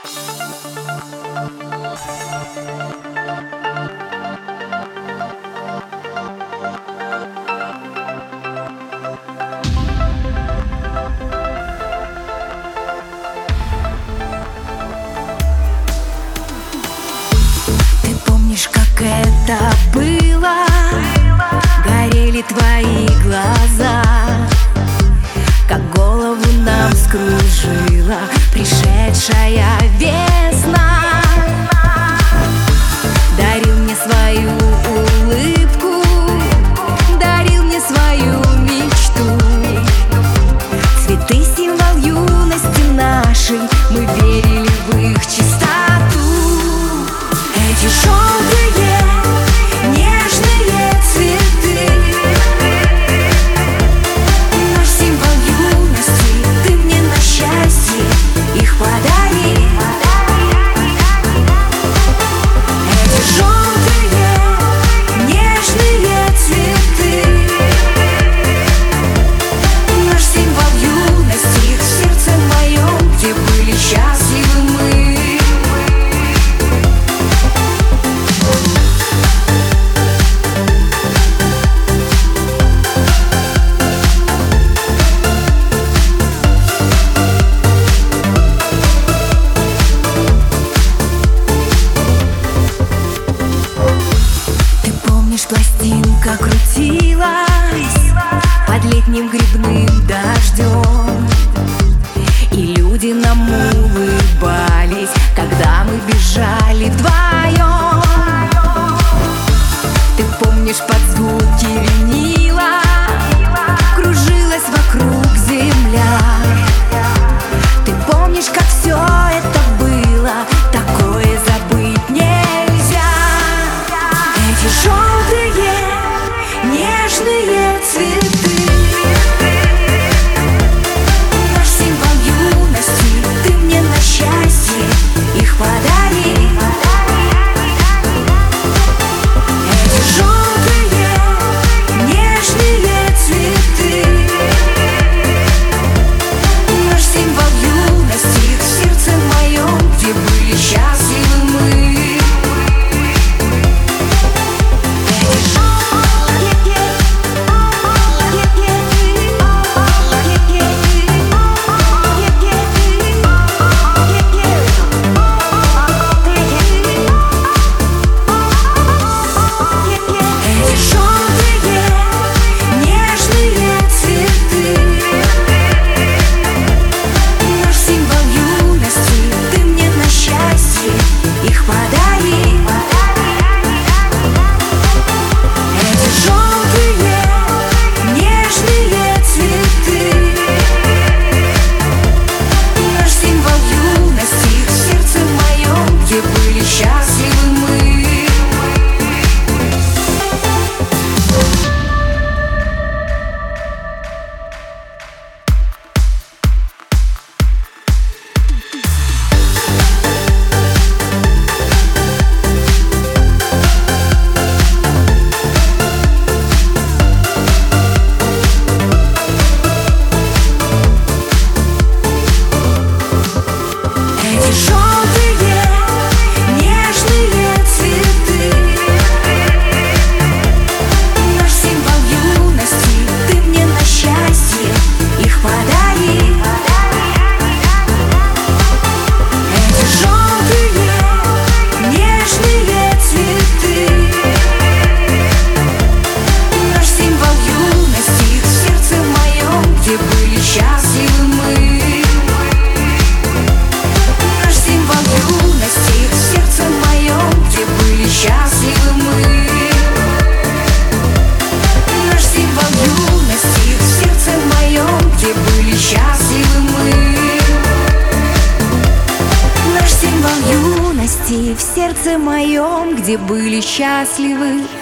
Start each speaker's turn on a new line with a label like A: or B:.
A: Ты помнишь, как это было? Горели твои глаза, как голову нам скружила пришедшая весна. Дарил мне свою улыбку, дарил мне свою мечту. Цветы — символ юности нашей, мы верили в их чистоту. Эти желтые, нежные цветы — наш символ юности, ты мне на счастье их подари. Эти желтые, нежные цветы — наш символ юности, в сердце моем, где были счастливы мы. Пластинка крутилась под летним грибным дождем, и люди нам улыбались, когда мы бежали вдвоем. Ты помнишь, под звуки винила кружилась вокруг земля. Ты помнишь, как все это было, такое забыть нельзя. Эти желтые, нежные цветы — наш символ юности, ты мне на счастье их подари. Эти желтые, нежные цветы — наш символ юности, в сердце моем, где были счастливы мы. В сердце моем, где были счастливы